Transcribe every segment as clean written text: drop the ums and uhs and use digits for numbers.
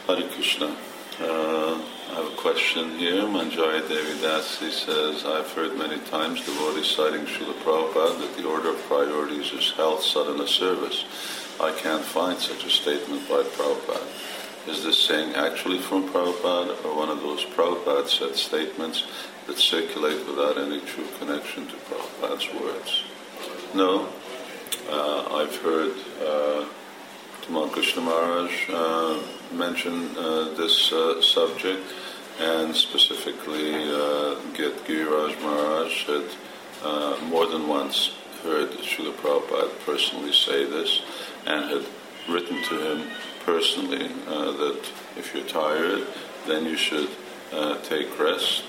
Hare Krishna. I have a question here. Manjari Devi Dasi says, I've heard many times devotees citing Srila Prabhupada that the order of priorities is health, sadhana, service. I can't find such a statement by Prabhupada. Is this saying actually from Prabhupada or one of those Prabhupada said statements that circulate without any true connection to Prabhupada's words? No. I've heard Tamal Krishna Maharaj mention this subject, and specifically Git Giriraj Maharaj had more than once heard Srila Prabhupada personally say this, and had written to him personally that if you're tired, then you should take rest.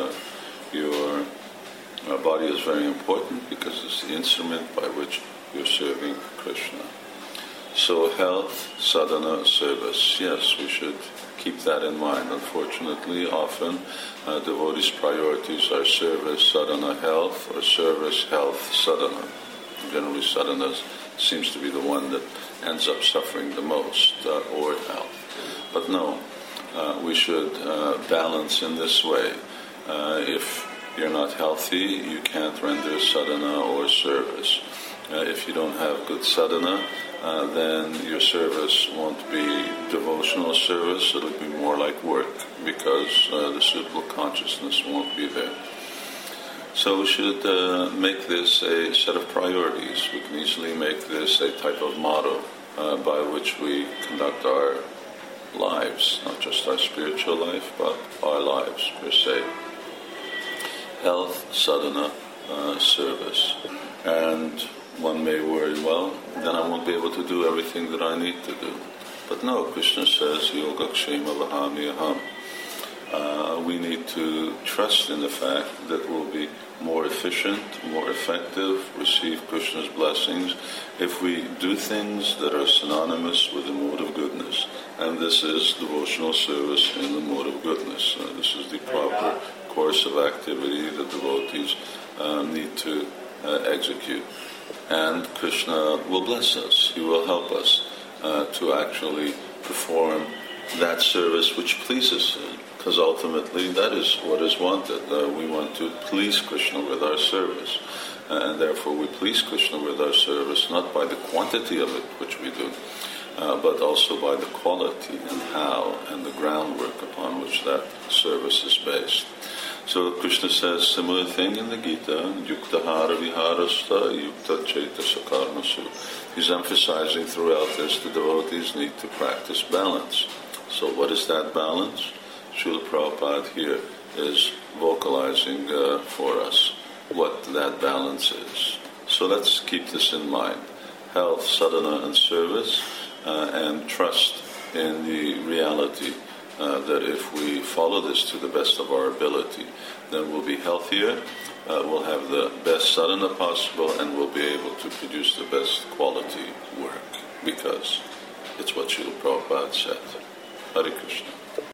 Your body is very important because it's the instrument by which you're serving Krishna. So health, sadhana, service. Yes, we should keep that in mind. Unfortunately, often devotees' priorities are service, sadhana, health, or service, health, sadhana. Generally, sadhana seems to be the one that ends up suffering the most, or health. But no, we should balance in this way. If you're not healthy, you can't render sadhana or service. If you don't have good sadhana, then your service won't be devotional service, it'll be more like work, because the suitable consciousness won't be there. So we should make this a set of priorities. We can easily make this a type of motto by which we conduct our lives, not just our spiritual life, but our lives per se. Health, sadhana, service. And one may worry, well, then I won't be able to do everything that I need to do. But no, Krishna says, Yoga Kshema Vahami Aham. We need to trust in the fact that we'll be more efficient, more effective, receive Krishna's blessings if we do things that are synonymous with the mode of goodness. And this is devotional service in the mode of goodness. This is the proper course of activity that devotees need to execute. And Krishna will bless us. He will help us to actually perform that service which pleases Him, because ultimately that is what is wanted. We want to please Krishna with our service, and therefore we please Krishna with our service not by the quantity of it which we do, but also by the quality and how and the groundwork upon which that service is based. So Krishna says similar thing in the Gita, Yukta Hara Viharasta, Yukta Chaita Sakarmasu. He's emphasizing throughout this the devotees need to practice balance. So what is that balance? Srila Prabhupada here is vocalizing for us what that balance is. So let's keep this in mind. Health, sadhana, and service, and trust in the reality that if we follow this to the best of our ability, then we'll be healthier, we'll have the best sadhana possible, and we'll be able to produce the best quality work, because it's what Srila Prabhupada said. Hare Krishna.